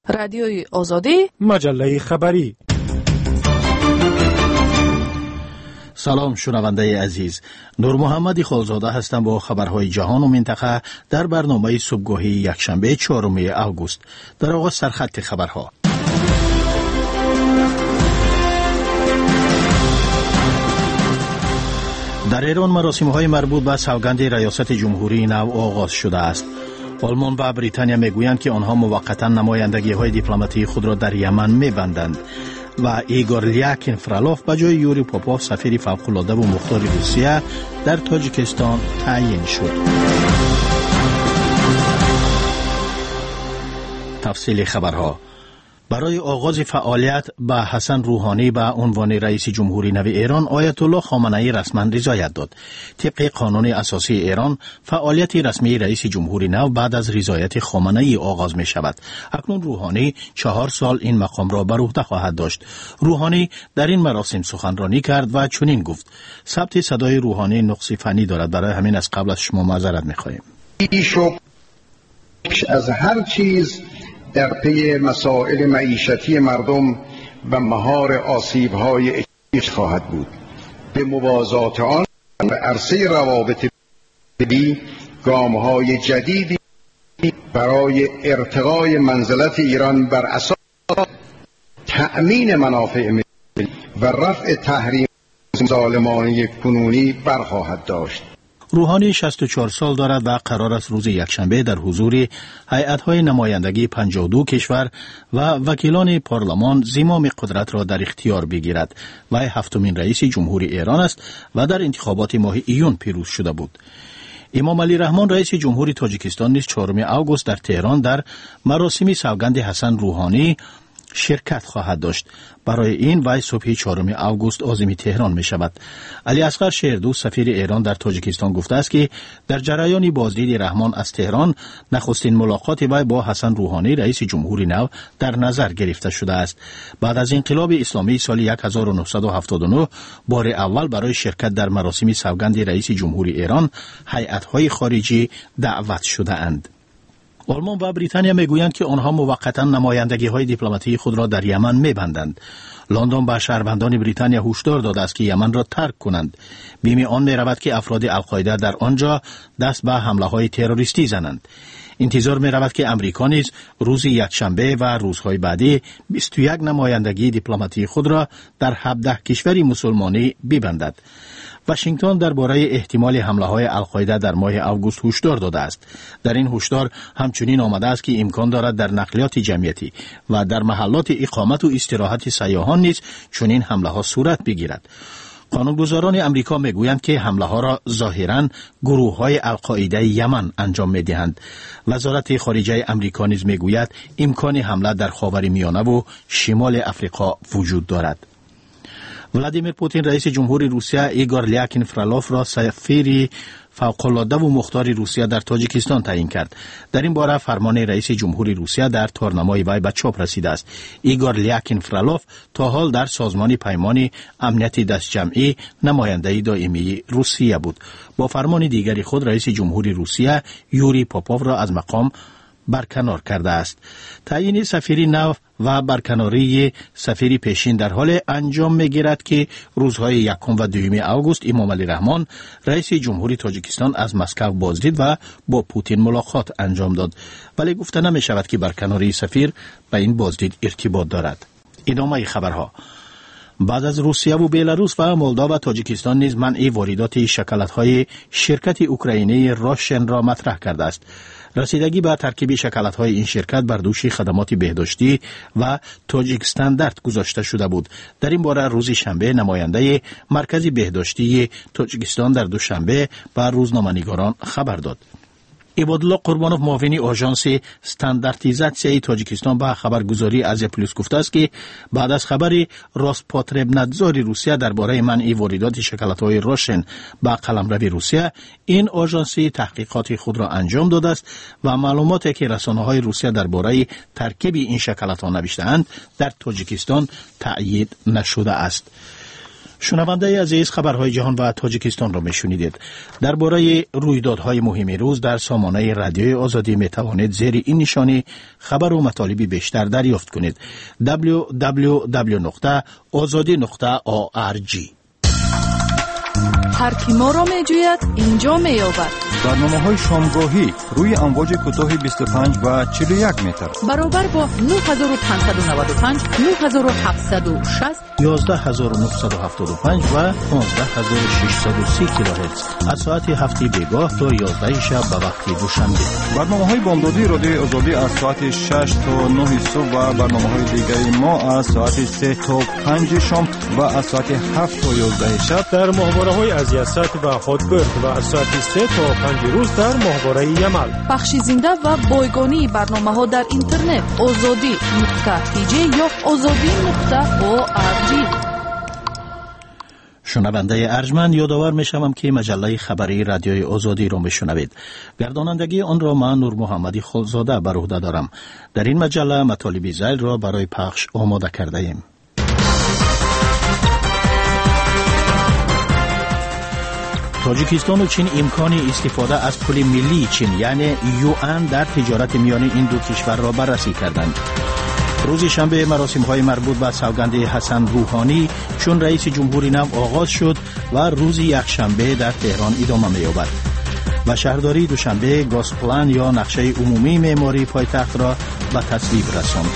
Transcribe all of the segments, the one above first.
رادیوی آزادی، مجله خبری. سلام شنونده عزیز، نور محمد خالزاده هستم با خبرهای جهان و منطقه در برنامه صبحگاهی یکشنبه 4 اوگوست. در آغاز سرخط خبرها. در ایران مراسم‌های مربوط به سوگند ریاست جمهوری نو آغاز شده است. آلمان و بریتانیا میگویند که آنها موقتا نمایندگی‌های دیپلماتی خود را در یمن می‌بندند و ایگور لیاکین فرالوف به جای یوری پوپوف سفیر فوق‌العاده و مختار روسیه در تاجیکستان تعیین شد. تفصیل خبرها. برای آغاز فعالیت به حسن روحانی به عنوان رئیس جمهوری نو ایران، آیت الله خامنه‌ای رسما رضایت داد. طبق قانون اساسی ایران، فعالیت رسمی رئیس جمهوری نو بعد از رضایت خامنه‌ای آغاز می شود. اکنون روحانی 4 سال این مقام را بر عهده خواهد داشت. روحانی در این مراسم سخنرانی کرد و چنین گفت: ثبت صدای روحانی نقصی فنی دارد، برای همین از قبل از شما معذرت می‌خواهیم. از هر چیز در پی مسائل معیشتی مردم و مهار آسیب‌های اجتماعی خواهد بود. به موازات آن به عرصه روابط بین‌المللی گام‌های جدیدی برای ارتقای منزلت ایران بر اساس تأمین منافع ملی و رفع تحریم ظالمانه کنونی برخواهد داشت. روحانی 64 سال دارد و قرار است روز یکشنبه در حضور هیئت‌های نمایندگی 52 کشور و وکیلان پارلمان زمام قدرت را در اختیار بگیرد. وی 7مین رئیس جمهوری ایران است و در انتخابات ماه ایون پیروز شده بود. امام علی رحمان رئیس جمهوری تاجیکستان نیز 4 اوگوست در تهران در مراسم سوگند حسن روحانی شرکت خواهد داشت. برای این وی صبح 4 اوگوست عازم تهران می شود. علی اصغر شیردوست سفیر ایران در تاجیکستان گفته است که در جریان بازدید رحمان از تهران نخستین ملاقات وی با حسن روحانی رئیس جمهوری نو در نظر گرفته شده است. بعد از انقلاب اسلامی سال 1979 بار اول برای شرکت در مراسم سوگند رئیس جمهوری ایران هیئت‌های خارجی دعوت شده اند. آلمان و بریتانیا میگویند که آنها موقتا نمایندگی‌های دیپلماتی خود را در یمن می‌بندند. لندن به شهروندان بریتانیا هشدار داده است که یمن را ترک کنند. بیم آن می‌رود که افراد القاعده در آنجا دست به حمله‌های تروریستی زنند. انتظار می‌رود که امریکا نیز روز یکشنبه و روزهای بعدی 21 نمایندگی دیپلماتی خود را در 17 کشور مسلمانی ببندد. واشنگتن درباره احتمال حمله‌های القاعده در ماه اوگوست هشدار داده است. در این هشدار همچنین آمده است که امکان دارد در نقلیات جمعیتی و در محلات اقامت و استراحت سیاحان نیز چنین حمله‌ها صورت بگیرد. قانونگذاران امریکا میگویند که حمله‌ها را ظاهراً گروه‌های القاعده یمن انجام می‌دهند. وزارت خارجه امریکا نیز میگوید امکان حمله در خاورمیانه و شمال افریقا وجود دارد. ولادیمیر پوتین رئیس جمهوری روسیه ایگور لیاکین فرالوف را سفیر فوق‌العاده و مختار روسیه در تاجیکستان تعیین کرد. در این باره فرمان رئیس جمهوری روسیه در تارنمای وی به چاپ رسیده است. ایگور لیاکین فرالوف تا حال در سازمان پیمان امنیت دستجمعی نماینده دائمی روسیه بود. با فرمان دیگری خود رئیس جمهوری روسیه یوری پوپوف را از مقام برکنار کرده است. تعیین سفیر نو و برکناری سفیر پیشین در حال انجام می‌گیرد که روزهای 1 و 2 اوگوست امام علی رحمان رئیس جمهوری تاجیکستان از مسکو بازدید و با پوتین ملاقات انجام داد، ولی گفته نمی‌شود که برکناری سفیر به این بازدید ارتباط دارد. ادامه خبرها. بعد از روسیه و بلاروس و مولداوا و تاجیکستان نیز منع واردات شکلات‌های شرکت اوکراینی راشن را مطرح کرده است. رسیدگی به ترکیب شکلات‌های این شرکت بر دوش خدمات بهداشتی و تاجیک استاندارد گذاشته شده بود. در این باره روز شنبه نماینده مرکز بهداشتی تاجیکستان در دوشنبه به روزنامه‌نگاران خبر داد. عبادالله قربانوف معاون آژانس استانداردیزاسیون تاجیکستان به خبرگزاری آزیا پلاس گفته است که بعد از خبر راسپاتربنادزور روسیه درباره منع واردات شکلات‌های راشن به قلمرو روسیه، این آژانس تحقیقات خود را انجام داده است و معلوماتی که رسانه‌های روسیه درباره ترکیب این شکلات‌ها نوشته‌اند در تاجیکستان تأیید نشده است. شنونده عزیز، خبرهای جهان و تاجیکستان را میشنیدید. درباره رویدادهای مهم روز در سامانه رادیوی آزادی می توانید زیر این نشانی خبر و مطالبی بیشتر دریافت کنید. www.azadi.org. هر کی ما را می جوید اینجا می یابد. برنامه‌های شامگاهی روی امواج کوتاه 25 و 41 متر برابر با 9595 9760 11975 و 15630 کیلوهرتز از ساعت 7 بیگاه تا 11 شب به وقت دوشنبه. برنامه‌های بامدادی رادیوی آزادی از ساعت 6 تا 9 صبح و برنامه‌های دیگر ما از ساعت 3 تا 5 شام و از ساعت 7 تا 11 شب در ماهواره‌های از یاست و خودبرد و از ساعت 3 تا 5 روز در ماهواره یمل. بخش زنده و بایگانی برنامه‌ها در اینترنت azadi.tj یا azadi.org. شنونده ارجمند، یادآور میشوم که مجله خبری رادیوی آزادی را میشنوید. گردانندگی آن را من نور محمدی خلزاده بر عهده دارم. در این مجله مطالب ذیل را برای پخش آماده کرده ایم. تاجیکستان و چین امکان استفاده از پول ملی چین یعنی یوان در تجارت میان این دو کشور را بررسی کردند. روز شنبه مراسم‌های مربوط به سوگند حسن روحانی چون رئیس جمهوری نو آغاز شد و روز یکشنبه در تهران ادامه می‌یابد. و شهرداری دوشنبه گازپلان یا نقشه عمومی معماری پایتخت را به تصویب رساند.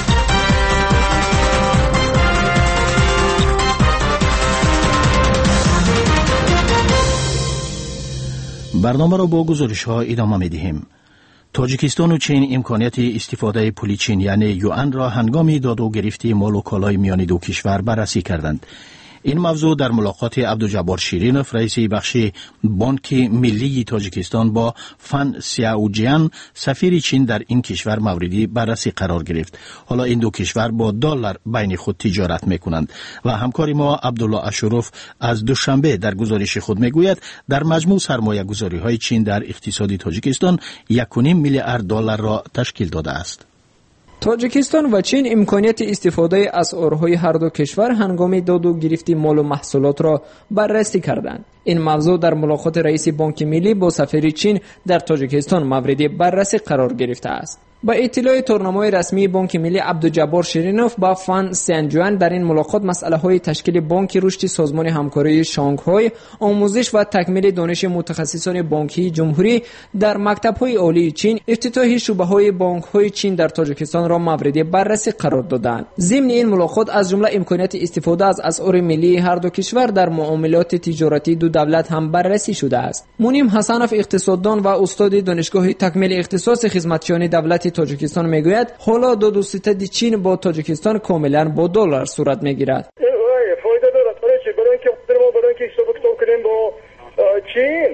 برنامه را با گزارش‌ها ادامه می‌دهیم. تاجیکستان و چین امکانیت استفاده پول چین یعنی یوان را هنگام داد و گرفت مال و کالای میان دو کشور بررسی کردند. این موضوع در ملاقات عبدالجبار شیرینوف رئیس بخش بانک ملی تاجیکستان با فن سیاوجیان سفیر چین در این کشور موردی بررسی قرار گرفت. حالا این دو کشور با دلار بین خود تجارت میکنند و همکار ما عبدالله اشروف از دوشنبه در گزارش خود میگوید در مجموع سرمایه گذاری های چین در اقتصاد تاجیکستان 1.5 میلیارد دلار را تشکیل داده است. تاجیکستان و چین امکانیت استفاده از اسعارهای هر دو کشور هنگام داد و گرفت مال و محصولات را بررسی کردند. این موضوع در ملاقات رئیس بانک ملی با سفیر چین در تاجیکستان مورد بررسی قرار گرفته است. با اطلاع تورنمای رسمی بانک ملی عبدالجبار شیرینوف با فن سیانجوان در این ملاقات مسئله‌های تشکیل بانک رشد سازمان همکاری شانگهای، آموزش و تکمیل دانش متخصصان بانکی جمهوری در مکتب‌های عالی چین، افتتاح شعبه‌های بانک‌های چین در تاجیکستان را مورد بررسی قرار دادند. ضمن این ملاقات از جمله امکانیت استفاده از اسعار ملی هر دو کشور در معاملات تجارتی دو دولت هم بررسی شده است. منیم حسنوف اقتصاددان و استاد دانشگاه تکمیل اختصاص خدمتیان دولت تاجیکستان میگوید حالا دو ستاد چین با تاجیکستان کاملا با دلار صورت میگیرد. فایده دارد برای اینکه حساب کتاب کنیم با چین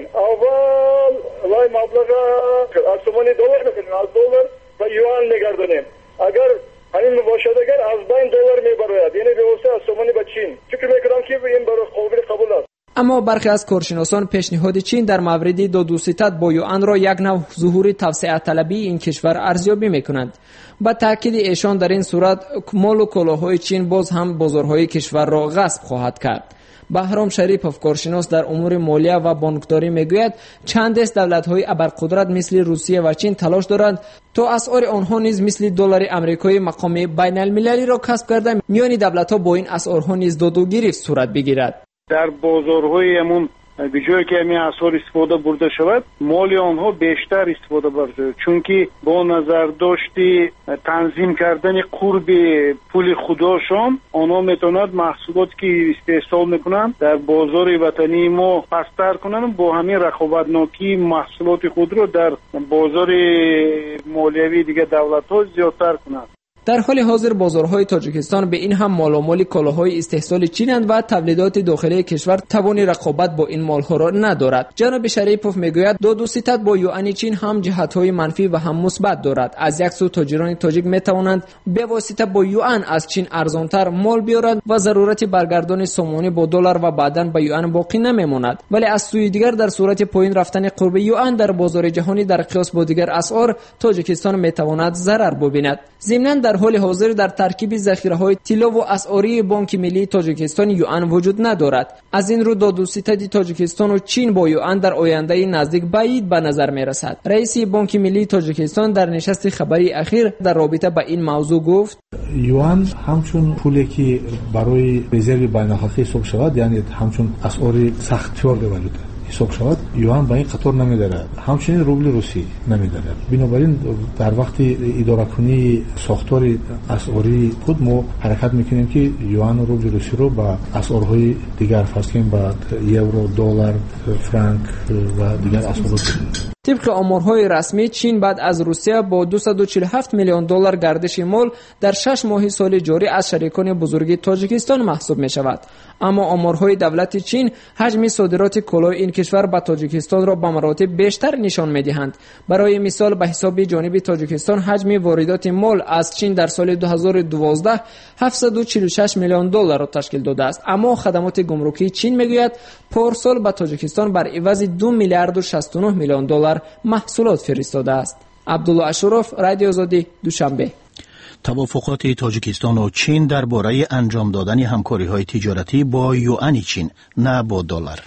اول لای مبلغ از تومان دلار میکنیم، از دلار و یوان میگردونیم. اگر همین باشد اگر از بین دلار میبراید یعنی به واسطه از تومان با چین فکر میکنم که این برای قابل قبول است. اما برخی از کارشناسان پیشنهاد چین در مورد دو ستاد با یوان را یک نوع ظهور توسعه طلبی این کشور ارزیابی میکنند. با تاکید ایشان در این صورت مال و کالاهای چین باز هم بازارهای کشور را غصب خواهد کرد. بهرام شریفوف کارشناس در امور مالیه و بانکداری میگوید چند دست دولت‌های ابرقدرت مثل روسیه و چین تلاش دارند تا اسعار آنها نیز مثل دلار آمریکایی مقام بین المللی را کسب کرده میان دولت‌ها با این اسعارها نیز داد و گرفت صورت بگیرد. در بازارهای همون به جایی که همین اسعار استفاده برده شود مال آنها بیشتر استفاده برده، چون که با نظر داشتی تنظیم کردن قرب پول خودشان آنها میتونند محصولات که استحصال میکنند در بازار وطنی ما پستر کنند، با همین رقابتناکی محصولات خود را در بازار مالیوی دیگه دولت ها زیادتر کنند. در حال حاضر بازارهای تاجیکستان به این هم مالامال کالاهای استحصال چینند و تولیدات داخلی کشور توان رقابت با این مالها را ندارد. جناب شریفوف میگوید دو ستاد با یوان چین هم جهت‌های منفی و هم مثبت دارد. از یک سو تاجران تاجیک میتوانند به واسطه با یوان از چین ارزانتر مال بیارند و ضرورت برگردان سامانه با دلار و بعداً با یوان باقی نمیماند. ولی از سوی دیگر در صورت پایین رفتن قرب یوان در بازار جهانی در قیاس با دیگر اسعار تاجیکستان میتواند ضرر ببیند. ضمناً در در حال حاضر در ترکیب ذخیره‌های طلا و اسعاری بانک ملی تاجیکستان یوان وجود ندارد. از این رو دادوستد تاجیکستان و چین با یوان در آینده نزدیک بعید به نظر می‌رسد. رئیس بانک ملی تاجیکستان در نشست خبری اخیر در رابطه با این موضوع گفت: یوان همچون پولی که برای رزرو بین‌المللی حساب شود، یعنی همچون اسعار سخت‌تر والیوتا حساب شود، یوان با این قطار نمی‌دارد، همچنین روبل روسی نمی‌دارد. بنابراین در وقت اداره کنی ساختار اسعاری خود ما حرکت می‌کنیم که یوان و روبل روسی رو با اسعارهای دیگر فرض کنیم، با یورو، دلار، فرانک و دیگر اسعار. طبق آمارهای رسمی چین بعد از روسیه با 247 میلیون دلار گردش مال در 6 ماه سال جاری از شریکان بزرگ تاجیکستان محسوب می شود. اما آمارهای دولت چین حجم صادرات کالای این کشور به تاجیکستان را به مراتب بیشتر نشان می دهند. برای مثال به حساب جانب تاجیکستان حجم واردات مال از چین در سال 2012 746 میلیون دلار را تشکیل داده است. اما خدمات گمرکی چین میگوید پارسال به تاجیکستان بر عوض 2 میلیارد و 69 میلیون دلار محصولات فرستاده است. عبدالله اشرف، رادیو آزادی، دوشنبه. توافقات تاجیکستان و چین درباره انجام دادن همکاری‌های تجارتی با یوان چین، نه با دلار.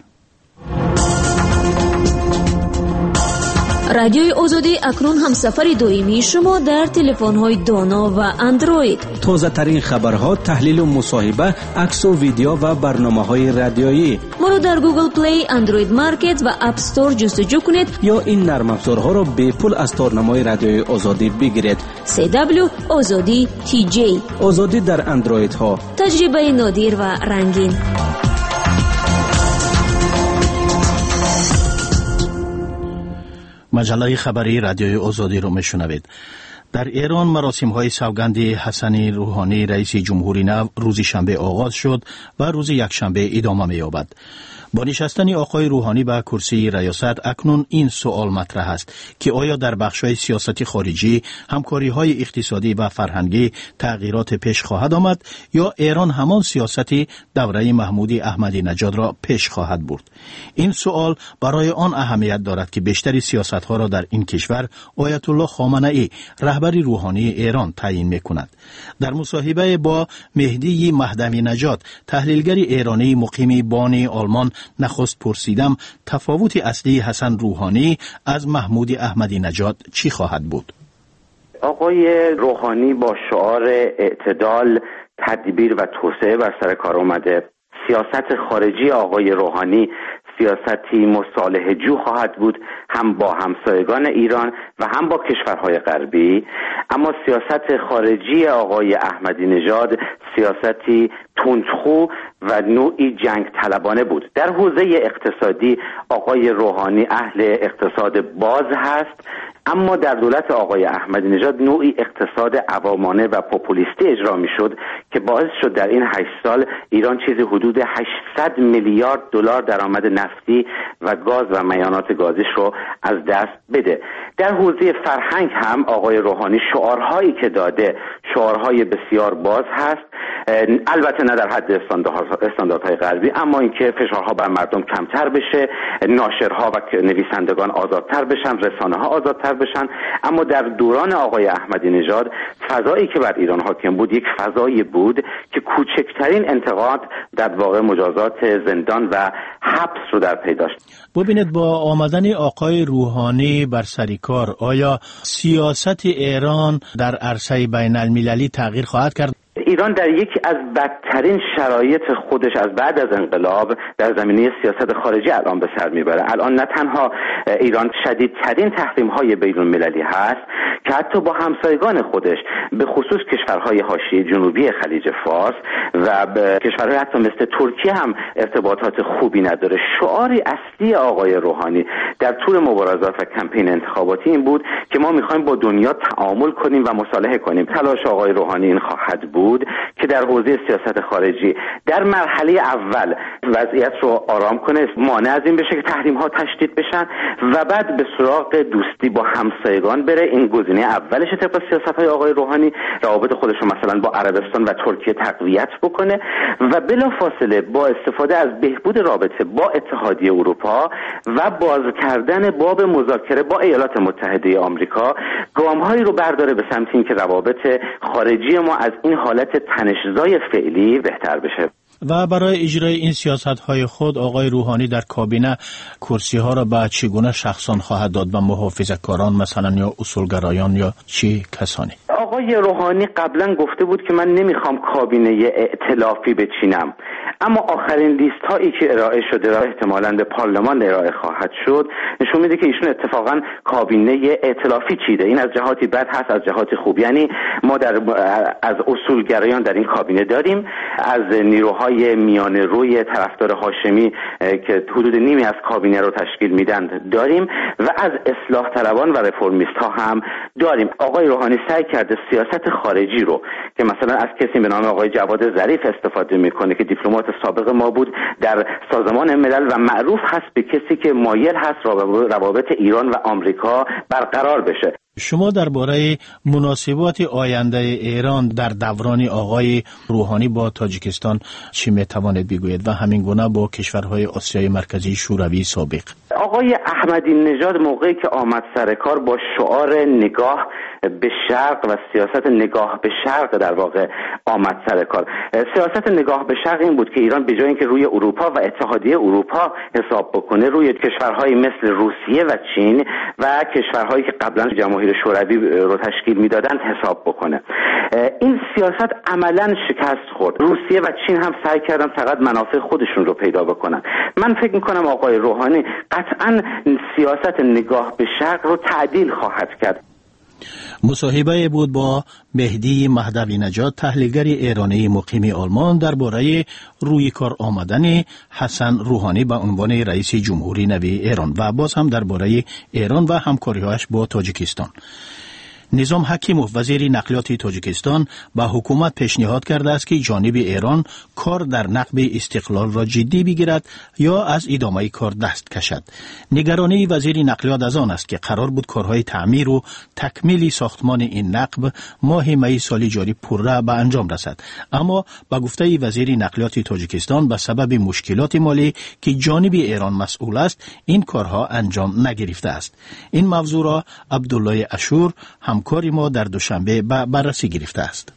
رادیوی آزادی اکنون هم سفر دائمی شما در تلفن‌های دانا و اندروید. تازه ترین خبرها، تحلیل و مصاحبه، عکس و ویدیو و برنامه‌های رادیویی. ما رو در گوگل پلی، اندروید مارکت و اپ استور جستجو کنید یا این نرم افزارها را به پول از تارنمای رادیوی آزادی بگیرید. CW آزادی TJ. آزادی در اندروید ها. تجربه نادر و رنگین. مجله خبری رادیوی آزادی رو میشنوید. در ایران مراسم‌های سوگند حسن روحانی رئیس جمهوری نو روز شنبه آغاز شد و روز یکشنبه ادامه می‌یابد. با نشستن آقای روحانی به کرسی ریاست اکنون این سوال مطرح است که آیا در بخش‌های سیاست خارجی، همکاری‌های اقتصادی و فرهنگی تغییرات پیش خواهد آمد یا ایران همان سیاستی دوره محمود احمدی نژاد را پیش خواهد برد؟ این سوال برای آن اهمیت دارد که بیشتر سیاست‌ها را در این کشور آیت الله خامنه‌ای رهبر روحانی ایران تعیین می‌کند. در مصاحبه با مهدی مهدوی نژاد، تحلیلگر ایرانی مقیم بان آلمان، نخست پرسیدم تفاوت اصلی حسن روحانی از محمود احمدی نژاد چی خواهد بود؟ آقای روحانی با شعار اعتدال، تدبیر و توسعه بر سر کار آمده. سیاست خارجی آقای روحانی سیاستی مصالحه جو خواهد بود، هم با همسایگان ایران و هم با کشورهای غربی. اما سیاست خارجی آقای احمدی نژاد سیاستی تندخو و نوعی جنگ طلبانه بود. در حوزه اقتصادی آقای روحانی اهل اقتصاد باز هست، اما در دولت آقای احمدی نژاد نوعی اقتصاد عوامانه و پوپولیستی اجرا میشد که باعث شد در این 8 سال ایران چیزی حدود 800 میلیارد دلار درآمد نفتی و گاز و میانات گازیش رو از دست بده. در حوزه فرهنگ هم آقای روحانی شعارهایی که داده شعارهای بسیار باز هست، البته نه در حد استانداردهای غربی، اما اینکه فشارها بر مردم کمتر بشه، ناشرها و نویسندگان آزادتر بشن، رسانه‌ها آزادتر بشن. اما در دوران آقای احمدی نژاد فضایی که بر ایران حاکم بود یک فضایی بود که کوچکترین انتقاد در واقع مجازات زندان و حبس رو در پی داشت. ببینید با آمدن آقای روحانی بر سر کار، آیا سیاست ایران در عرصه بین المللی تغییر خواهد کرد؟ ایران در یکی از بدترین شرایط خودش از بعد از انقلاب در زمینه سیاست خارجی الان به سر میبره. الان نه تنها ایران شدیدترین تحریم‌های بین‌المللی هست که حتی با همسایگان خودش به خصوص کشورهای حاشیه جنوبی خلیج فارس و کشورهای حتی مثل ترکیه هم ارتباطات خوبی نداره. شعاری اصلی آقای روحانی در طول مبارزات و کمپین انتخاباتی این بود که ما می‌خوایم با دنیا تعامل کنیم و مصالحه کنیم. تلاش آقای روحانی این خواهد بود بود که در حوزه سیاست خارجی در مرحله اول وضعیت رو آرام کنه، مانع از این بشه که تحریم ها تشدید بشن و بعد به سراغ دوستی با همسایگان بره. این گزینه اولش طبق سیاست های آقای روحانی، روابط خودش رو مثلا با عربستان و ترکیه تقویت بکنه و بلافاصله با استفاده از بهبود رابطه با اتحادیه اروپا و باز کردن باب مذاکره با ایالات متحده آمریکا گام‌هایی رو برداره به سمت اینکه روابط خارجی ما از این حالت تنش‌زای فعلی بهتر بشه. و برای اجرای این سیاست‌های خود آقای روحانی در کابینه کرسی‌ها را به چگونه شخصان خواهد داد؟ و محافظه‌کاران مثلا یا اصولگرایان یا چی کسانی؟ آقای روحانی قبلا گفته بود که من نمیخوام کابینه ائتلافی بچینم، اما آخرین لیست هایی که ارائه شده را احتمالاً به پارلمان ارائه خواهد شد نشون میده که ایشون اتفاقا کابینه ائتلافی چیده. این از جهاتی بد هست، از جهاتی خوب. یعنی ما از اصولگرایان در این کابینه داریم، از نیروهای میانه روی طرفدار هاشمی که حدود نیمی از کابینه رو تشکیل میدن داریم و از اصلاح طلبان و رفرمیست ها هم داریم. آقای روحانی سعی کرده سیاست خارجی رو که مثلا از کسی به نام آقای جواد ظریف استفاده میکنه که دیپلمات سابق ما بود در سازمان ملل و معروف هست به کسی که مایل هست روابط ایران و آمریکا برقرار بشه. شما درباره مناسبات آینده ایران در دوران آقای روحانی با تاجیکستان چی میتوانید بگویید و همین گونه با کشورهای آسیای مرکزی شوروی سابق؟ آقای احمدی نژاد موقعی که آمد سر کار با شعار نگاه به شرق و سیاست نگاه به شرق در واقع آمد سر کار. سیاست نگاه به شرق این بود که ایران به جای اینکه روی اروپا و اتحادیه اروپا حساب بکنه روی کشورهای مثل روسیه و چین و کشورهایی که قبلا جماهیر شوروی رو تشکیل میدادند حساب بکنه. این سیاست عملا شکست خورد. روسیه و چین هم سعی کردن فقط منافع خودشون رو پیدا بکنن. من فکر میکنم آقای روحانی قطعا سیاست نگاه به شرق رو تعدیل خواهد کرد. مصاحبه بود با مهدی مهدوی نژاد، تحلیلگر ایرانی مقیم آلمان، درباره روی کار آمدن حسن روحانی به عنوان رئیس جمهوری نوی ایران و باز هم درباره ایران و همکاری‌هاش با تاجیکستان. نظام حکیموف وزیر نقلیات تاجیکستان به حکومت پیشنهاد کرده است که جانب ایران کار در نقب استقلال را جدی بگیرد یا از ادامه کار دست کشد. نگرانی وزیر نقلیات از آن است که قرار بود کارهای تعمیر و تکمیل ساختمان این نقب ماه می سال جاری پرره به انجام رسد، اما با گفته وزیر نقلیات تاجیکستان به سبب مشکلات مالی که جانب ایران مسئول است این کارها انجام نگرفته است. این موضوع را عبدالله اشور همکاری ما در دوشنبه به بررسی گرفته است.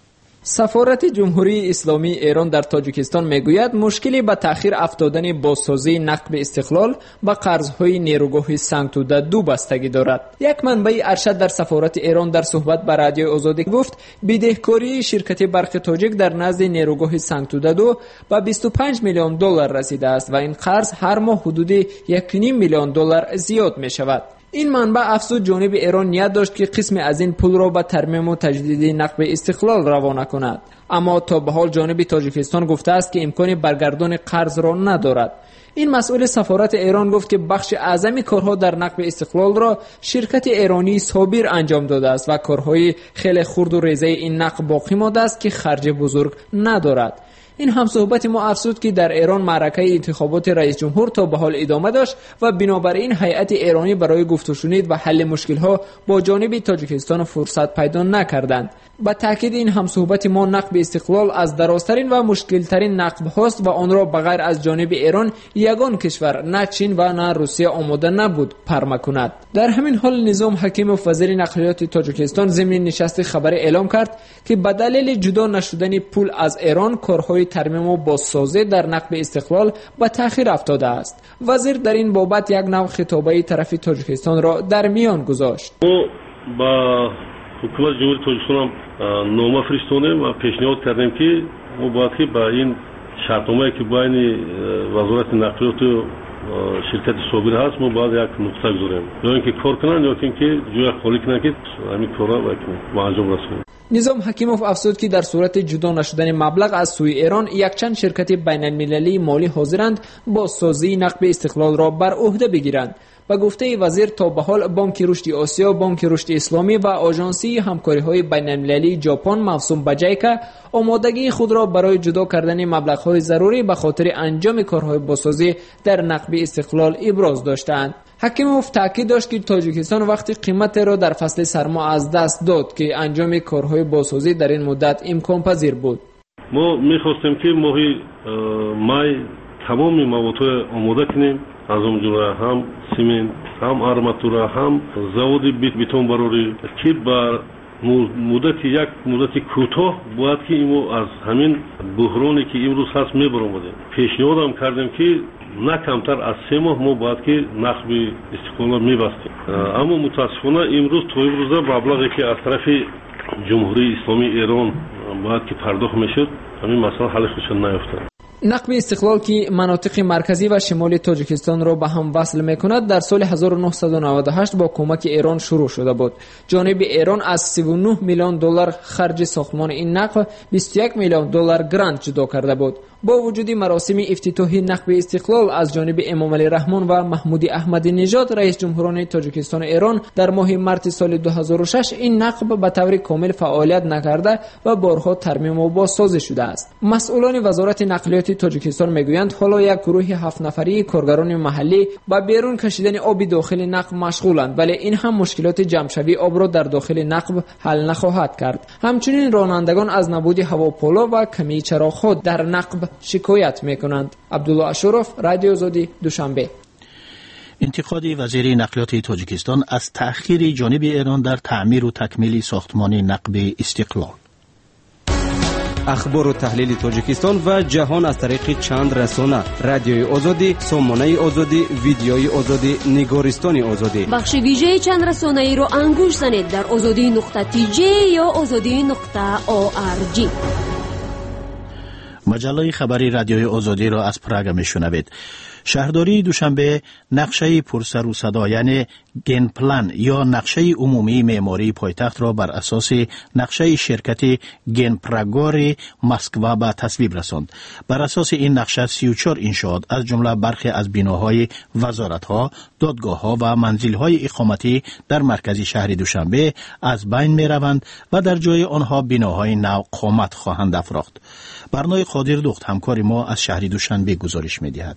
سفارت جمهوری اسلامی ایران در تاجیکستان میگوید مشکلی به تأخیر افتادن بازسازی نقب استقلال و قرضهای نیروگاه سنگتوده 2 بستگی دارد. یک منبع ارشد در سفارت ایران در صحبت با رادیو آزادی گفت بدهکاری شرکت برق تاجیک در نزد نیروگاه سنگتوده 2 به 25 میلیون دلار رسیده است و این قرض هر ماه حدود 1.5 میلیون دلار زیاد می شود. این منبع افزود جانب ایران نیت داشت که قسم از این پول را به ترمیم و تجدید نقب استقلال روانه کند، اما تا به حال جانب تاجیکستان گفته است که امکان برگردان قرض را ندارد. این مسئول سفارت ایران گفت که بخش اعظم کارها در نقب استقلال را شرکت ایرانی صابر انجام داده است و کارهای خیلی خرد و ریزه این نقب باقی مانده است که خرج بزرگ ندارد. این همصحبت ما افزود که در ایران معرکه انتخابات رئیس جمهور تا به حال ادامه داشت و بنابراین هیئت ایرانی برای گفت و شنید و حل مشکل‌ها با جانب تاجیکستان فرصت پیدا نکردند. با تاکید این همصحبت ما نقب استقلال از درازترین و مشکل‌ترین نقب هاست و آن را بغیر از جانب ایران یگان کشور نه چین و نه روسیه آماده نبود پرما کند. در همین حال نظام حکیموف وزیر نقلیات تاجیکستان ضمن نشست خبری اعلام کرد که به دلیل جدا نشدن پول از ایران کارهای ترمیم و بازسازی در نقب استقلال به تأخیر افتاده است. وزیر در این بابت یک نوع خطابه طرف تاجیکستان را در میان گذاشت. با حکومت جمهوری تاجیکستان نامه فرستادیم و پیشنهاد کردیم که ما باید که با این شرطنامه‌ای که بین وزارت نقلیات و شرکت صابر هست ما باید یک نقطه گذاریم، یا اینکه کار کنن یا اینکه جای خالی کنن که همین کارا با انجام رسونن. نظام حکیموف افزود که در صورت جدا نشدن مبلغ از سوی ایران یک چند شرکت بین المللی مالی حاضرند با سازی نقب استقلال را بر عهده بگیرند. به گفته وزیر تا به حال بانک رشد آسیا، بانک رشد اسلامی و آژانسی همکاری‌های بین‌المللی ژاپن موسوم به جایکا آمادگی خود را برای جدا کردن مبلغ‌های ضروری به خاطر انجام کارهای بازسازی در نقب استقلال ابراز داشتند. حکیموف تاکید داشت که تاجیکستان وقتی قیمت را در فصل سرما از دست داد که انجام کارهای بازسازی در این مدت امکان پذیر بود. ما می‌خواستیم که ماهی مای تمام مواد آماده کنیم، از اون جمله هم سیمنت، هم آرماتورا، هم завод بتون براری که با یک مدت کوتاه باید که اینو از همین بحرانی که امروز هست میبریم. پیشنهادم کردیم که نه کمتر از 3 ماه ما باید که نقب استقلال میبستیم. اما متاسفانه امروز تا امروز مبلغی که از طرف جمهوری اسلامی ایران باید که پرداخت میشد همین مسئله حل خودش نیافته. نقب استقلال که مناطق مرکزی و شمالی تاجیکستان را به هم وصل میکند در سال 1998 با کمک ایران شروع شده بود. جانب ایران از 39 میلیون دلار خرج ساختمان این نقب 21 میلیون دلار گرانت جدا کرده بود. با وجود مراسم افتتاح نقب استقلال از جانب امام علی رحمان و محمود احمدی نژاد رئیس جمهوران تاجیکستان ایران در ماه مارس سال 2006 این نقب به طور کامل فعالیت نکرده و بارها ترمیم و بازسازی شده است. مسئولان وزارت نقلیات تاجیکستان میگویند حالا یک گروه 7 نفری کارگران محلی با بیرون کشیدن آب داخل نقب مشغولند، ولی این هم مشکلات جمع‌شوی آب را در داخل نقب حل نخواهد کرد. همچنین رانندگان از نبود هواپولو و کمی چراغ‌ها در نقب شکایت میکنند. عبدالله اشرف، رادیو آزادی، دوشنبه. انتقاد وزیر نقلیات تاجیکستان از تأخیر جانب ایران در تعمیر و تکمیل ساختمان نقب استقلال. اخبار و تحلیل تاجیکستان و جهان از طریق چند رسانه: رادیوی آزادی، سامانه آزادی، ویدیوی آزادی، نگارستان آزادی. بخش ویژه چند رسانه ای رو انگوش زنید در azadi.tj یا azadi.org. مجله خبری رادیوی آزادی را از پراگ میشنوید. شهرداری دوشنبه نقشه پرسر و صدا یعنی گن پلان یا نقشه عمومی معماری پایتخت را بر اساس نقشه شرکت گن پراگور مسکو به تصویب رساند. بر اساس این نقشه 34 انشاءات از جمله برخی از بناهای وزارت‌ها، دادگاه‌ها و منزل‌های اقامتی در مرکز شهر دوشنبه از بین می‌روند و در جای آنها بناهای نو قامت خواهند افراخت. برنامه قادر دخت همکار ما از شهر دوشنبه گزارش می‌دهد.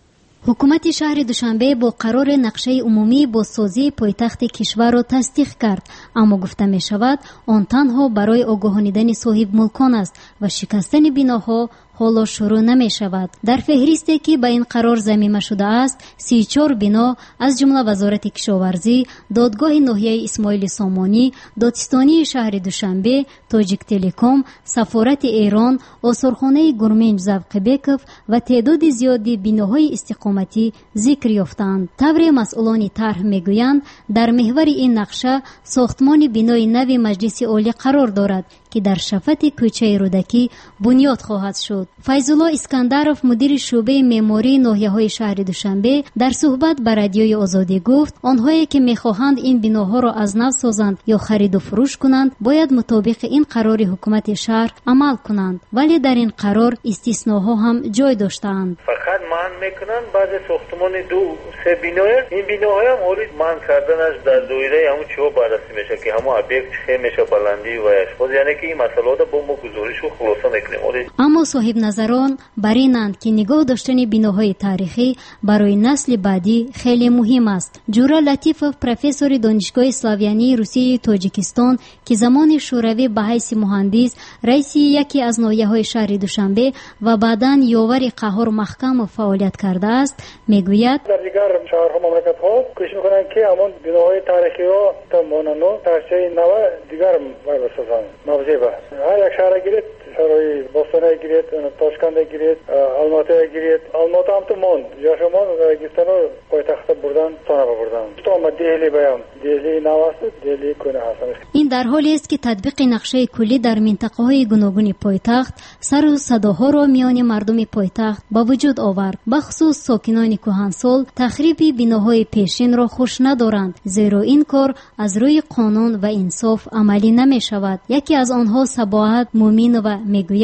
حکومت شهر دوشنبه با قرار نقشه عمومی بازسازی پایتخت کشور را تصدیق کرد، اما گفته می شود آن تنها برای آگاهانیدن صاحب ملکان است و شکستن بناها حالا شروع نمی شود. در فهرستی که به این قرار ضمیمه شده است 34 بنا از جمله وزارت کشاورزی، دادگاه ناحیه اسماعیل سامانی، دادستانی شهر دوشنبه، تاجیک تلکام، سفارت ایران، آثارخانه گرمنج زوقبکوف و تعداد زیادی بناهای استقامتی ذکر یافتند. طور مسئولان طرح میگویند در محور این نقشه ساختمان بنای نو مجلس عالی قرار دارد که در شفت کوچه رودکی بنیاد خواهد شد. فیض‌الله اسکندرов مدیر شعبه معماری ناحیه‌های شهر دوشنبه در صحبت با رادیوی آزادی گفت آنهایی که می‌خواهند این بناها را از نو سازند یا خرید و فروش کنند باید مطابق این قرار حکومت شهر عمل کنند، ولی در این قرار استثناها هم جای داشتند. فقط من میکنن بعد ساختمان 2-3 بنا این بناهای هم حالی من کردنش در دایره همون چیو بررسی میشه که همون ابیکت چه میشه بلندی و اشخاص، یعنی که این مسئله با ما گزارش و خلاصه میکنیم. اما صاحب نظران بر اینند که نگاه داشتن بناهای تاریخی برای نسل بعدی خیلی مهم است. جورا لطیفوف پروفسور دانشگاه اسلاویانی روسیه تاجیکستان که زمان شوروی به حیث مهندس رئیس یکی از ناحیه‌های شهر دوشنبه و بعداً یاور قهار محکم فعالیت کرده است میگوید در دیگر شهرها مملکت‌ها کوشش می‌کنند که همون بناهای تاریخی را تا مانانو ترچه نو دیگر بسازند. موضوع هر یک شهر گیرید، شهرهای باستان گیرید، تاشکند گیرید، الماتی گیرید، الماتی هم تو ماند یاشمان گفتن رو پایتخت بردن تانه بردن تو هم دهلی بیام دهلی نواست دهلی کنه هستن. این در حالی است که تطبیق نقشه کلی در منطقه‌های گوناگون پایتخت سر و صداها را میان مردم پایتخت با وجود آورد. بخصوص ساکنان کهنسال تخریب بناهای پیشین را خوش ندارند، زیرا این کار از روی قانون و انصاف عملی نمی شود. یکی از آنها سباحت مومینова میگوید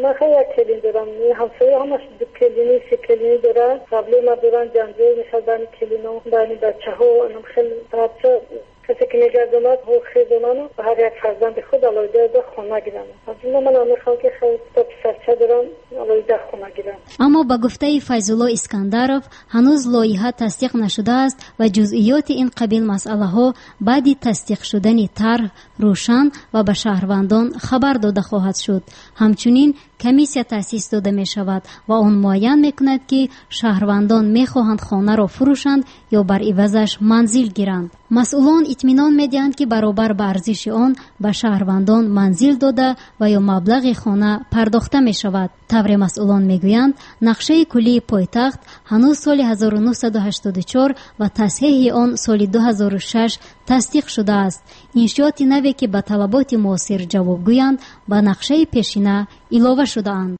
من خیلی یک کلین دارم، همسایه همش دو کلینی سه کلینی دارن، قبلی ما دارن جنجال میشه بین کلینا بین بچه ها. خیلی بچه کسی که نگرداند و خیزانانو و هر یک فرزند خود علایده در خونه گیرن. از این من میخوام که خیلی پسرچه دارن علایده خونه گیرن. اما با گفته فیض‌الله اسکندرов هنوز لایحه تصدیق نشده است و جزئیات این قبیل مسئله ها بعد تصدیق شدن طرح روشن و به شهروندان خبر داده خواهد شد. همچنین کمیسیا تأسیس داده می شود و آن معین می کند که شهروندان می خواهند خانه را فروشند یا بر عوضش منزل گیرند. مسئولان اطمینان می دهند که برابر به ارزش آن به شهروندان منزل داده و یا مبلغ خانه پرداخته می شود. طور مسئولان می گویند نقشه کلی پایتخت هنوز سال 1984 و تصحیح آن سال 2006 تصدیق شده است. انشاءات نوی که به طلبات معاصر جواب گویند به نقشه پیشینه علاوه شده اند.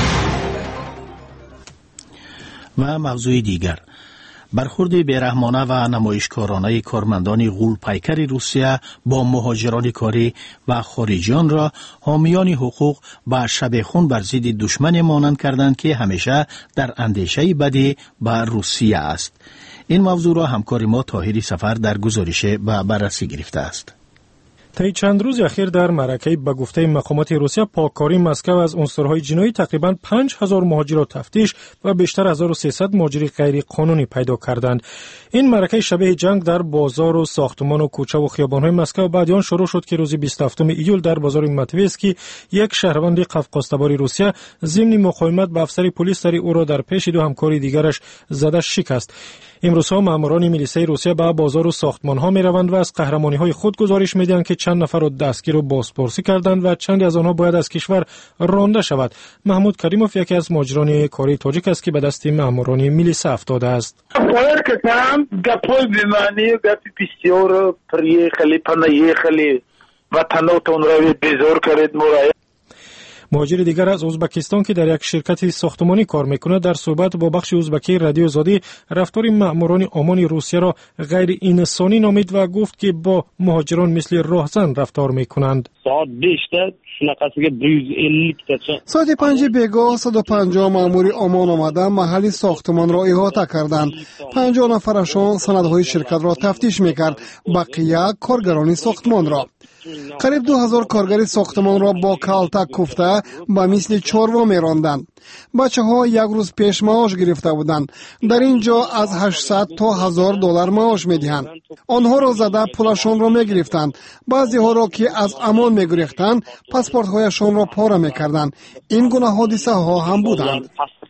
و موضوع دیگر، برخورد بیرحمانه و نمایشکارانه کارمندان غول پیکر روسیه با مهاجران کاری و خارجیان را حامیان حقوق به شبخون بر ضد دشمن مانند کردند که همیشه در اندیشه بدی به روسیه است. این موضوع را همکار ما طاهری سفر در گزارش به بررسی گرفته است. طی چند روز اخیر در معرکه به گفته مقامات روسیه پاککاری مسکو از عنصرهای جنایی تقریباً 5000 مهاجر را تفتیش و بیشتر 1300 مهاجر غیر قانونی پیدا کردند. این معرکه شبیه جنگ در بازار و ساختمان و کوچه و خیابان‌های مسکو بعد آن شروع شد که روز 27 ایول در بازار ماتویسکی یک شهروند قفقازتبار روسیه ضمن مقاومت به افسر پلیس سری او را در پیش دو همکار دیگرش زده شکست. امروزها ماموران میلیسای روسیه به بازار و ساختمان‌ها می‌روند و از قهرمانی‌های خود گزارش می‌دهند که چند نفر را دستگیر و بازپرسی کردند و چند از آنها باید از کشور رانده شود. محمود کریموف یکی از مهاجران کاری تاجیک است که به دست ماموران میلیسا افتاده است. مهاجر دیگر از ازبکستان که در یک شرکت ساختمانی کار میکند در صحبت با بخش ازبکی رادیو آزادی رفتار ماموران امان روسیه را غیر انسانی نامید و گفت که با مهاجران مثل راهزن رفتار میکنند. ساعت 5 بیگاه 150 مامور امان آمده محل ساختمان را احاطه کردند. 50 نفرشان سندهای شرکت را تفتیش میکرد، بقیه کارگران ساختمان را. قریب 2000 کارگر ساختمان را با کالتک کوفته به مثل چاروا میراندند. بچه ها یک روز پیش معاش گرفته بودند. در اینجا از 800 تا 1000 دلار معاش میدهند. آنها را زده پولشان را میگرفتند. بعضی ها را که از امان میگریختند پاسپورت هایشان را پاره میکردند. این گونه حادثه ها هم بودند.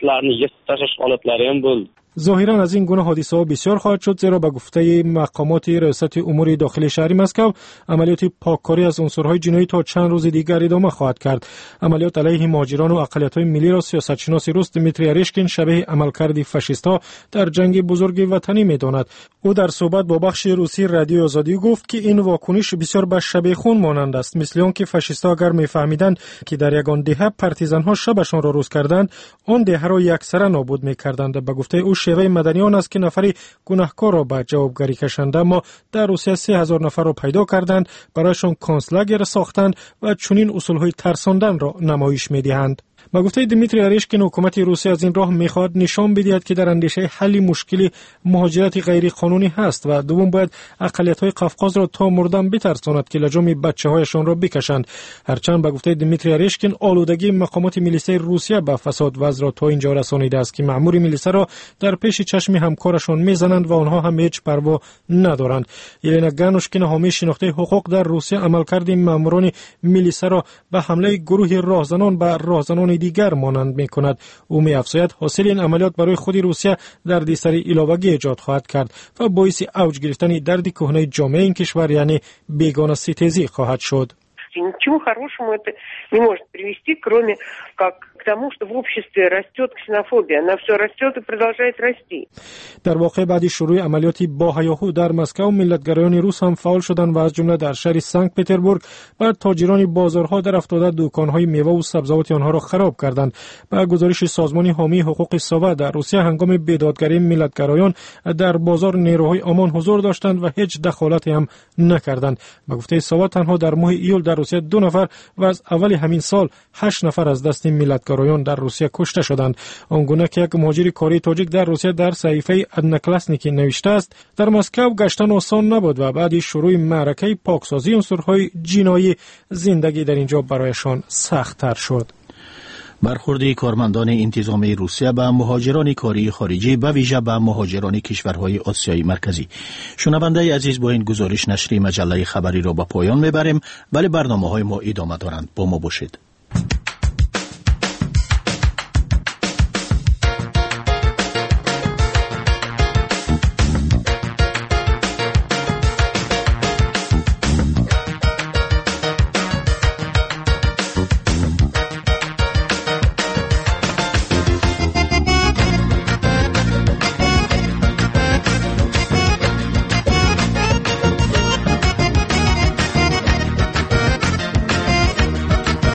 ظاهرا از این گونه حادثه ها بسیار خواهد شد، زیرا به گفته مقامات ریاست امور داخلی شهر مسکو عملیات پاککاری از عنصرهای جنایی تا چند روز دیگر ادامه خواهد کرد. عملیات علیه مهاجران و اقلیت‌های ملی را سیاستشناس روس دمیتری اریشکین شبیه عملکرد فاشیست‌ها در جنگ بزرگ وطنی می‌داند. او در صحبت با بخش روسی رادیو آزادی گفت که این واکنش بسیار به شبخون مانند است، مثل آنکه فاشیست‌ها اگر می‌فهمیدند که در یگان دهه پارتیزان‌ها شبشان را روز کردند، آن دهه را یکسره نابود می‌کردند. به گفته او شیوه مدنیان است که نفری گناهکار را به جوابگری کشند، اما در روسیه 3000 نفر را پیدا کردند، برایشان کنسلاگر ساختند و چنین اصولهای ترساندن را نمایش می‌دهند. با گفته دمیتری اریشکین حکومت روسیه از این راه می‌خواهد نشان بدهد که در اندیشه حل مشکل مهاجرت غیر قانونی هست و دوم باید اقلیت‌های قفقاز را تا مردن بترساند که لجام بچه‌هایشان را بکشند. هرچند با گفته دمیتری اریشکین آلودگی مقامات میلیسای روسیه به فساد وضع را تا اینجا رسانیده است که مأمور میلیسا را در پیش چشم همکارشان میزنند و آنها هم هیچ پروا ندارند. یلنا گانوشکین حامی شناخته حقوق در روسیه عملکرد مأموران میلیسا را به حمله گروه راهزنان به راهزنان دیگر مانند می‌کند. او می‌افزاید حاصل این عملیات برای خود روسیه درد سر علاوه‌ای ایجاد خواهد کرد و باعث اوج گرفتن درد کهنه جامعه این کشور یعنی بیگانه ستیزی خواهد شد. Ничего хорошему это не может привести, кроме как к к тому, что в обществе растет ксенофобия. Она все растет и продолжает расти. در واقع بعد شروع عملیات با هیاهو در مسکو ملتگرایان روس هم فعال شدند و از جمله در شهر سنت پتربورگ بعد تاجران بازارها در افتاده دکان‌های میوه و سبزیجات آنها را خراب کردند. با گزارش سازمان حامی حقوق ساوا در روسیه هنگام بیدادگری ملتگرایان در بازار نیروهای امان حضور داشتند و هیچ دخالتی هم نکردند. با گفته ساوا تنها در ماه ایول در روسیه 2 نفر و از اول همین سال 8 نفر از دست ملتگرایان در روسیه کشته شدند. آنگونه که یک مهاجر کاری تاجیک در روسیه در صحیفه ادناکلاسنیکی نوشته است در مسکو گشتن آسان نبود و بعد شروع معرکه پاکسازی عنصرهای جنایی زندگی در اینجا برایشان سخت‌تر شد. برخورد کارمندان انتظامی روسیه به مهاجران کاری خارجی به ویژه به مهاجران کشورهای آسیای مرکزی. شنونده عزیز، با این گزارش نشری مجله خبری را به پایان میبریم، ولی برنامه‌های ما ادامه دارند. با ما باشید.